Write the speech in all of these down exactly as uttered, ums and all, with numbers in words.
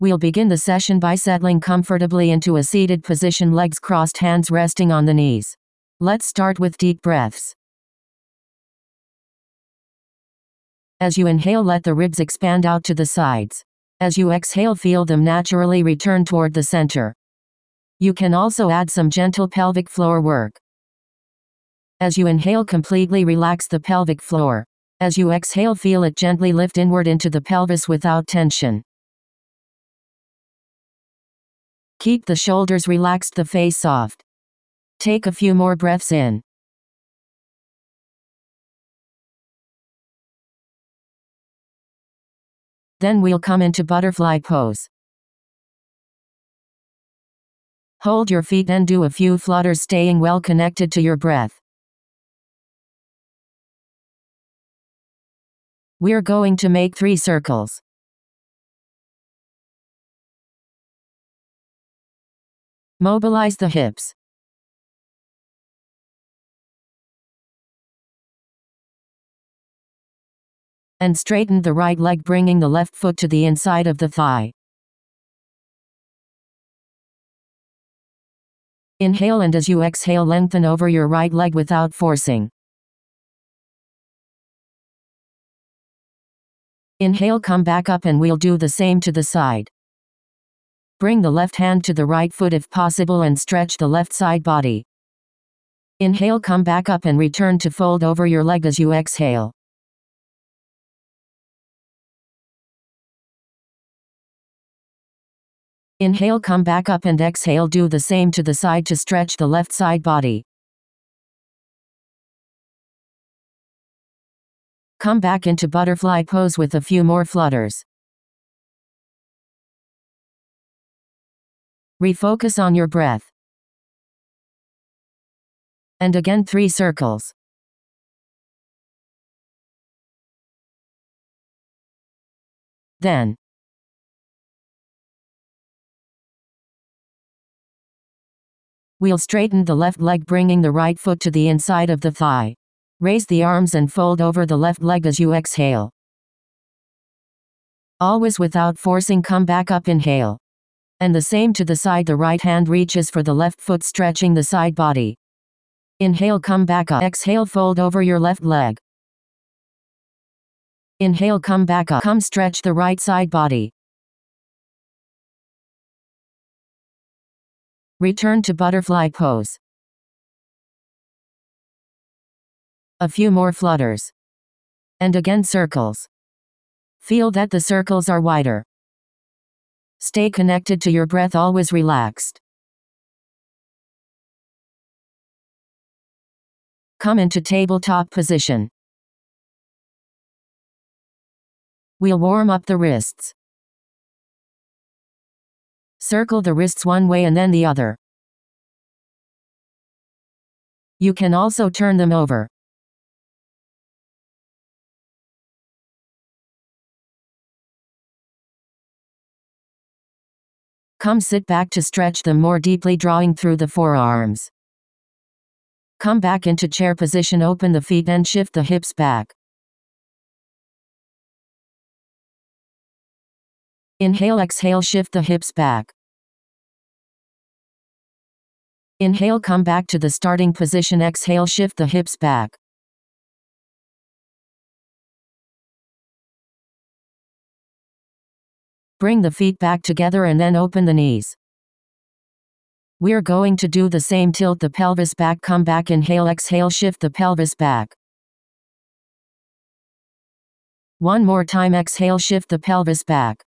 We'll begin the session by settling comfortably into a seated position, legs crossed, hands resting on the knees. Let's start with deep breaths. As you inhale, let the ribs expand out to the sides. As you exhale, feel them naturally return toward the center. You can also add some gentle pelvic floor work. As you inhale, completely relax the pelvic floor. As you exhale, feel it gently lift inward into the pelvis without tension. Keep the shoulders relaxed, the face soft. Take a few more breaths in. Then we'll come into butterfly pose. Hold your feet and do a few flutters, staying well connected to your breath. We're going to make three circles. Mobilize the hips. And straighten the right leg, bringing the left foot to the inside of the thigh. Inhale, and as you exhale, lengthen over your right leg without forcing. Inhale, come back up, and we'll do the same to the side. Bring the left hand to the right foot if possible and stretch the left side body. Inhale, come back up and return to fold over your leg as you exhale. Inhale, come back up, and exhale, do the same to the side to stretch the left side body. Come back into butterfly pose with a few more flutters. Refocus on your breath. And again, three circles. Then we'll straighten the left leg, bringing the right foot to the inside of the thigh. Raise the arms and fold over the left leg as you exhale. Always without forcing, come back up, inhale. And the same to the side, the right hand reaches for the left foot, stretching the side body. Inhale, come back up. Exhale, fold over your left leg. Inhale, come back up. Come, stretch the right side body. Return to butterfly pose. A few more flutters. And again, circles. Feel that the circles are wider. Stay connected to your breath, always relaxed. Come into tabletop position. We'll warm up the wrists. Circle the wrists one way and then the other. You can also turn them over. Come, sit back to stretch them more deeply, drawing through the forearms. Come back into chair position, open the feet and shift the hips back. Inhale, exhale, shift the hips back. Inhale, come back to the starting position, exhale, shift the hips back. Bring the feet back together and then open the knees. We're going to do the same, tilt the pelvis back, come back, inhale, exhale, shift the pelvis back. One more time, exhale, shift the pelvis back.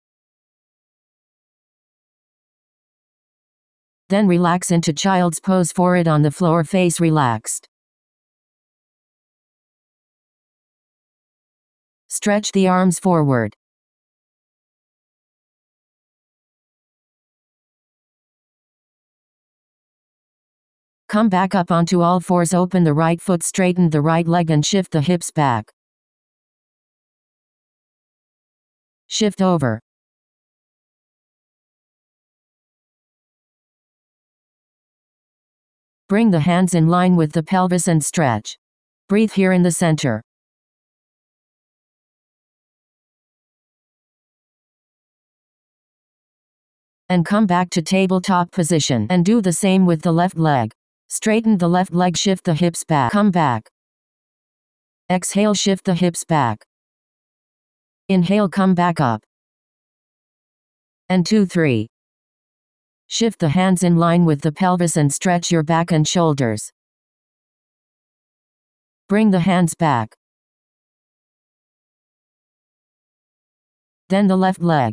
Then relax into child's pose, forehead on the floor, face relaxed. Stretch the arms forward. Come back up onto all fours, open the right foot, straighten the right leg and shift the hips back. Shift over. Bring the hands in line with the pelvis and stretch. Breathe here in the center. And come back to tabletop position. And do the same with the left leg. Straighten the left leg, shift the hips back. Come back. Exhale, shift the hips back. Inhale, come back up. And two, three. Shift the hands in line with the pelvis and stretch your back and shoulders. Bring the hands back. Then the left leg.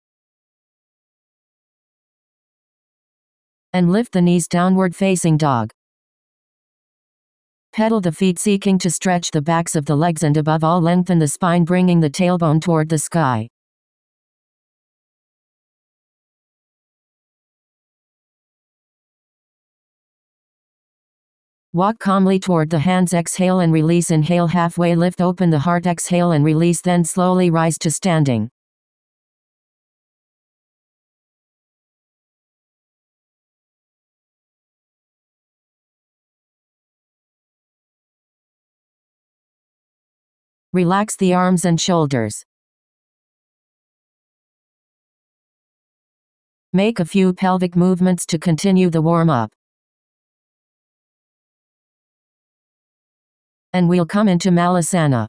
And lift the knees, downward facing dog. Pedal the feet, seeking to stretch the backs of the legs and above all lengthen the spine, bringing the tailbone toward the sky. Walk calmly toward the hands, exhale and release, inhale halfway, lift open the heart, exhale and release, then slowly rise to standing. Relax the arms and shoulders. Make a few pelvic movements to continue the warm-up. And we'll come into Malasana.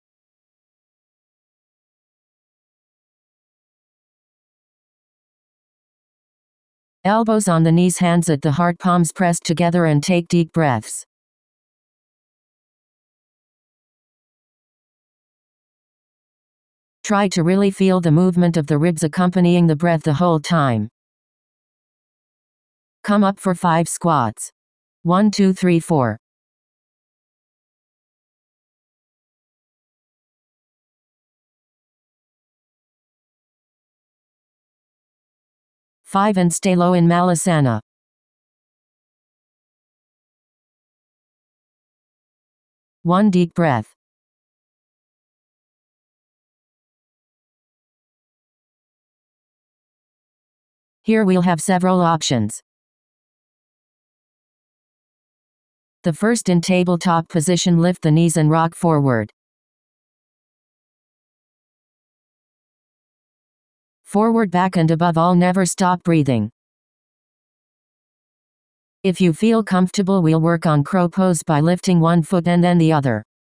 Elbows on the knees, hands at the heart, palms pressed together, and take deep breaths. Try to really feel the movement of the ribs accompanying the breath the whole time. Come up for five squats. One, two, three, four. Five and stay low in Malasana. One deep breath. Here we'll have several options. The first, in tabletop position, lift the knees and rock forward. Forward, back, and above all, never stop breathing. If you feel comfortable, we'll work on crow pose by lifting one foot and then the other.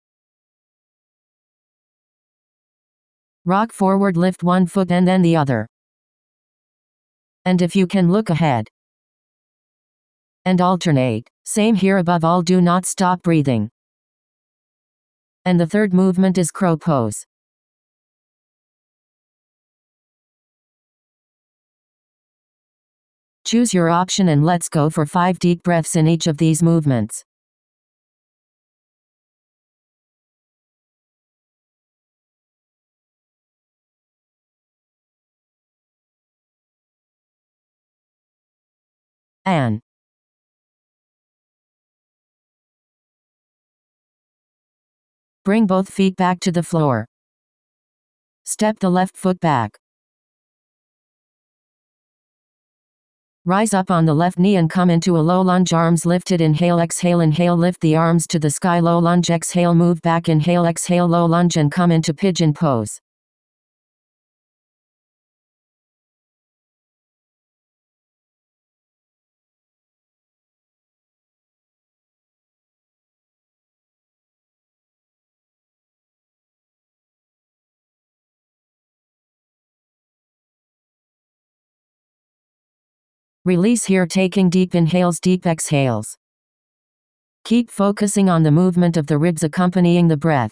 Rock forward, lift one foot and then the other. And if you can, look ahead. And alternate. Same here, above all, do not stop breathing. And the third movement is crow pose. Choose your option and let's go for five deep breaths in each of these movements. And bring both feet back to the floor. Step the left foot back. Rise up on the left knee and come into a low lunge, arms lifted, inhale, exhale, inhale, lift the arms to the sky, low lunge, exhale, move back, inhale, exhale, low lunge, and come into pigeon pose. Release here, taking deep inhales, deep exhales. Keep focusing on the movement of the ribs accompanying the breath.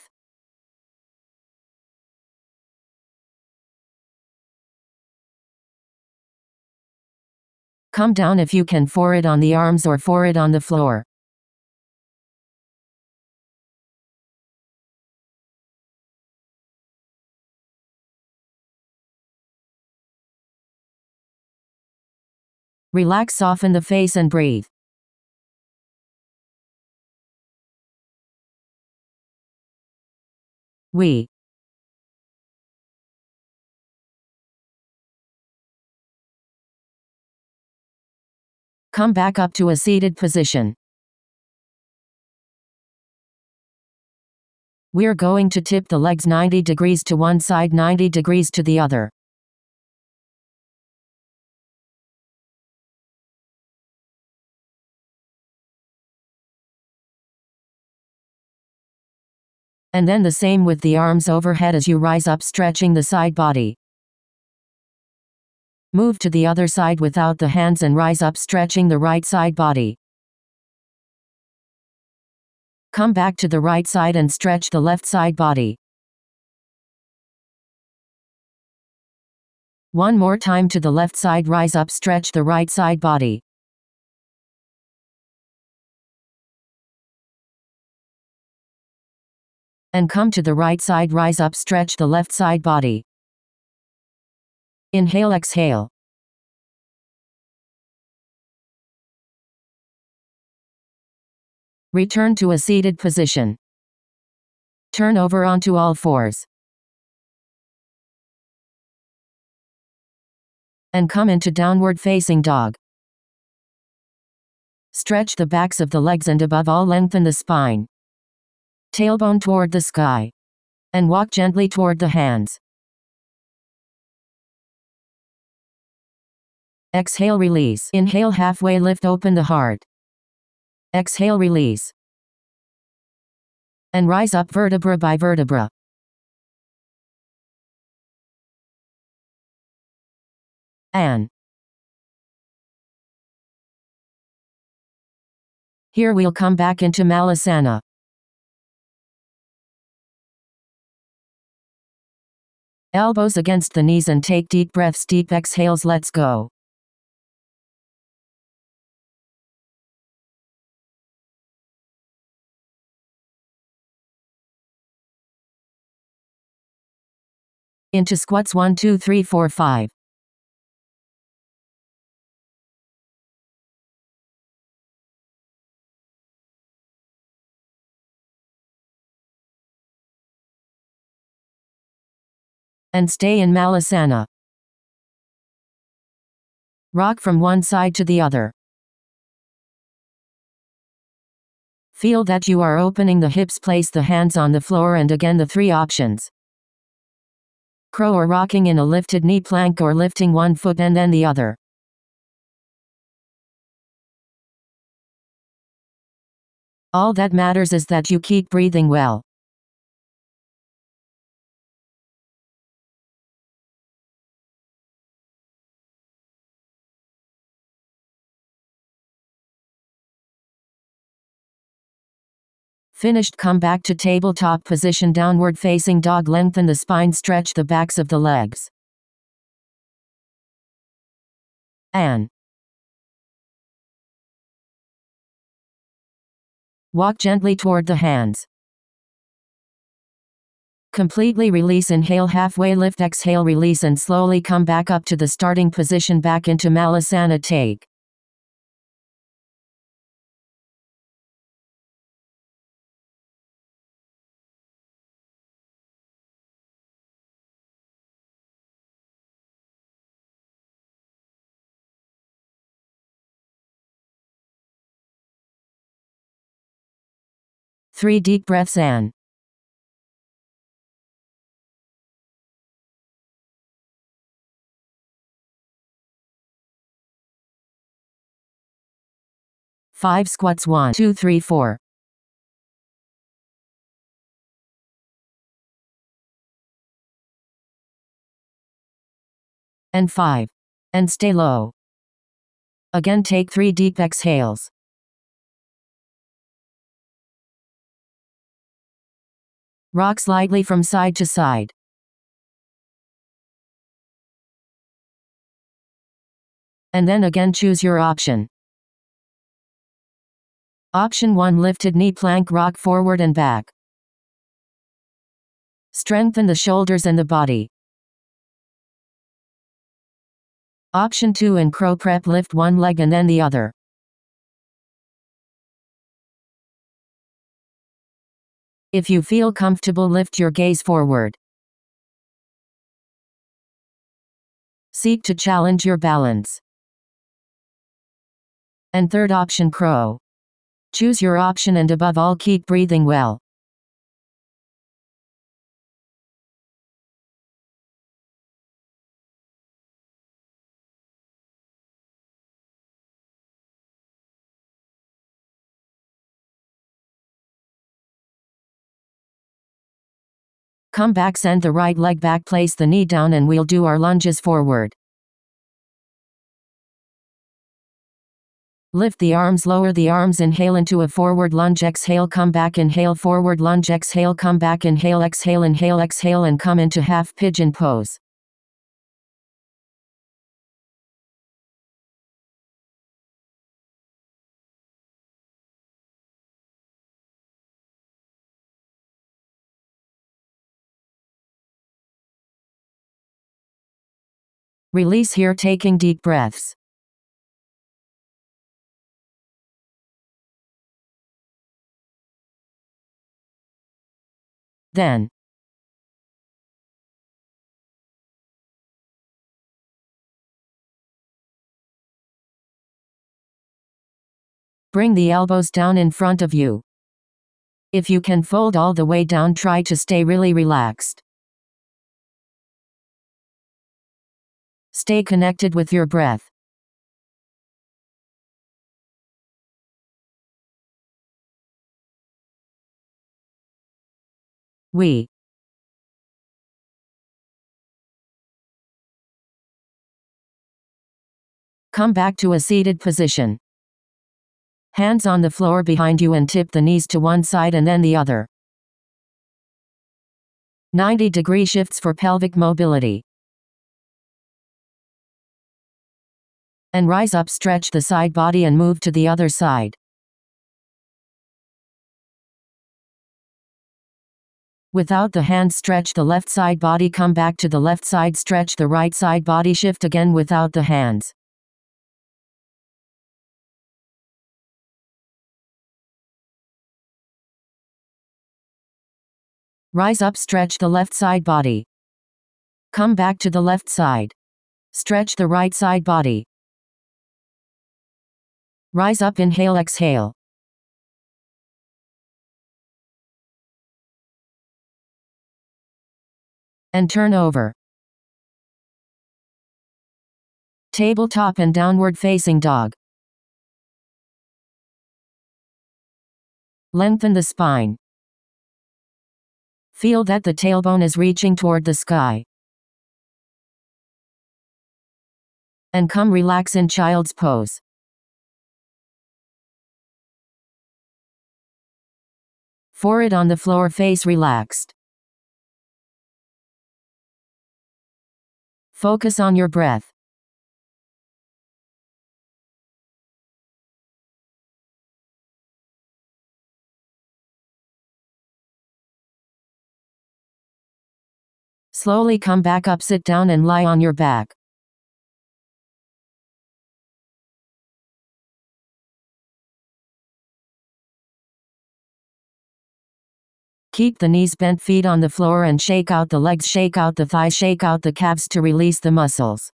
Come down if you can, forward on the arms or forward on the floor. Relax, soften the face and breathe. We. Come back up to a seated position. We're going to tip the legs ninety degrees to one side, ninety degrees to the other. And then the same with the arms overhead as you rise up, stretching the side body. Move to the other side without the hands and rise up, stretching the right side body. Come back to the right side and stretch the left side body. One more time to the left side, rise up, stretch the right side body. And come to the right side, rise up, stretch the left side body. Inhale, exhale. Return to a seated position. Turn over onto all fours. And come into downward facing dog. Stretch the backs of the legs and above all lengthen the spine. Tailbone toward the sky. And walk gently toward the hands. Exhale, release. Inhale, halfway lift, open the heart. Exhale, release. And rise up vertebra by vertebra. And here we'll come back into Malasana. Elbows against the knees and take deep breaths, deep exhales. Let's go. Into squats one, two, three, four, five. And stay in Malasana. Rock from one side to the other. Feel that you are opening the hips, place the hands on the floor, and again the three options. Crow or rocking in a lifted knee plank or lifting one foot and then the other. All that matters is that you keep breathing well. Finished, come back to tabletop position, downward facing dog, lengthen the spine, stretch the backs of the legs. And walk gently toward the hands. Completely release, inhale, halfway lift, exhale, release, and slowly come back up to the starting position, back into Malasana. Take three deep breaths and five squats, one, two, three, four. And five. And stay low. Again, take three deep exhales. Rock slightly from side to side. And then again choose your option. Option one, lifted knee plank, rock forward and back. Strengthen the shoulders and the body. Option two, in crow prep, lift one leg and then the other. If you feel comfortable, lift your gaze forward. Seek to challenge your balance. And third option, crow. Choose your option and above all, keep breathing well. Come back, send the right leg back, place the knee down, and we'll do our lunges forward. Lift the arms, lower the arms, inhale into a forward lunge, exhale, come back, inhale, forward lunge, exhale, come back, inhale, exhale, inhale, exhale, and come into half pigeon pose. Release here, taking deep breaths. Then, bring the elbows down in front of you. If you can fold all the way down, try to stay really relaxed. Stay connected with your breath. We come back to a seated position. Hands on the floor behind you and tip the knees to one side and then the other. ninety degree shifts for pelvic mobility. And rise up, stretch the side body and move to the other side. Without the hands, stretch the left side body, come back to the left side, stretch the right side body, shift again without the hands. Rise up, stretch the left side body. Come back to the left side. Stretch the right side body. Rise up, inhale, exhale. And turn over. Tabletop and downward facing dog. Lengthen the spine. Feel that the tailbone is reaching toward the sky. And come, relax in child's pose. Forehead on the floor, face relaxed. Focus on your breath. Slowly come back up, sit down and lie on your back. Keep the knees bent, feet on the floor, and shake out the legs, shake out the thighs, shake out the calves to release the muscles.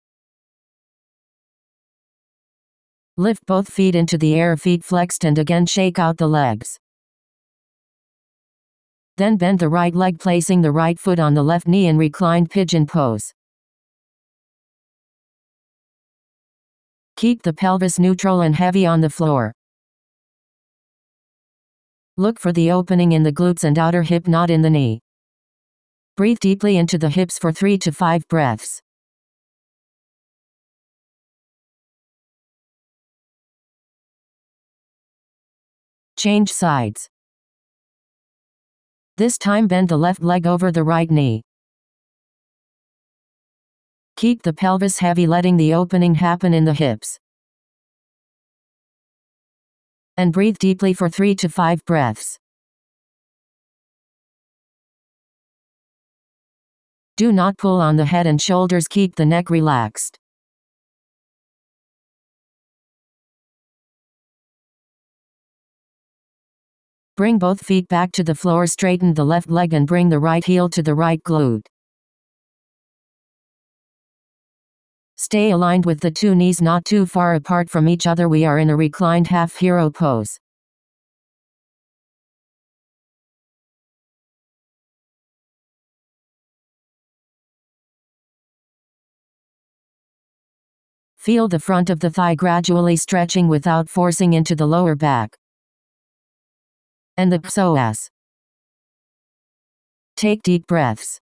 Lift both feet into the air, feet flexed, and again shake out the legs. Then bend the right leg, placing the right foot on the left knee in reclined pigeon pose. Keep the pelvis neutral and heavy on the floor. Look for the opening in the glutes and outer hip, not in the knee. Breathe deeply into the hips for three to five breaths. Change sides. This time bend the left leg over the right knee. Keep the pelvis heavy, letting the opening happen in the hips. And breathe deeply for three to five breaths. Do not pull on the head and shoulders, keep the neck relaxed. Bring both feet back to the floor, straighten the left leg and bring the right heel to the right glute. Stay aligned with the two knees not too far apart from each other. We are in a reclined half hero pose. Feel the front of the thigh gradually stretching without forcing into the lower back. And the psoas. Take deep breaths.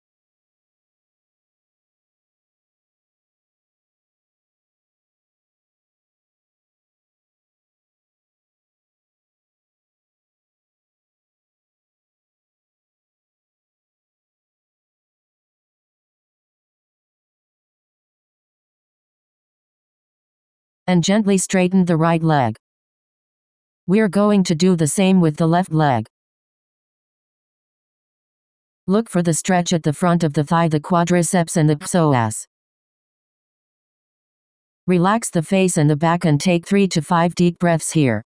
And gently straighten the right leg. We're going to do the same with the left leg. Look for the stretch at the front of the thigh, the quadriceps and the psoas. Relax the face and the back and take three to five deep breaths here.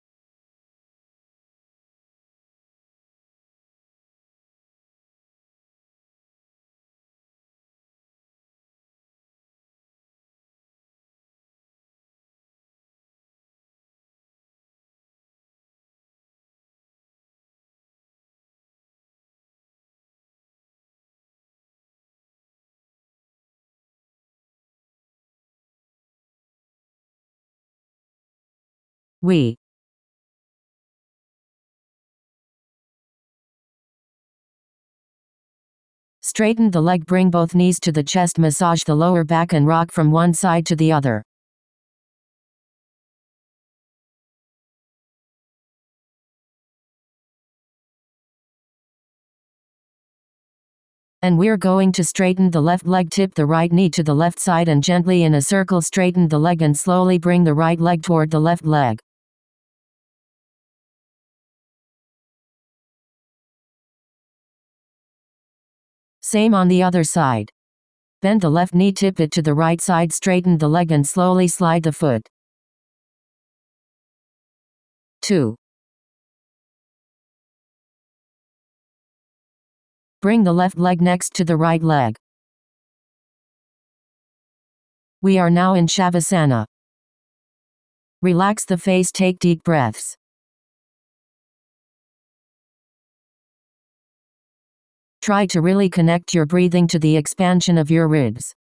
We. Straighten the leg, bring both knees to the chest, massage the lower back and rock from one side to the other. And we're going to straighten the left leg, tip the right knee to the left side and gently in a circle straighten the leg and slowly bring the right leg toward the left leg. Same on the other side. Bend the left knee, tip it to the right side, straighten the leg and slowly slide the foot. two. Bring the left leg next to the right leg. We are now in Shavasana. Relax the face, take deep breaths. Try to really connect your breathing to the expansion of your ribs.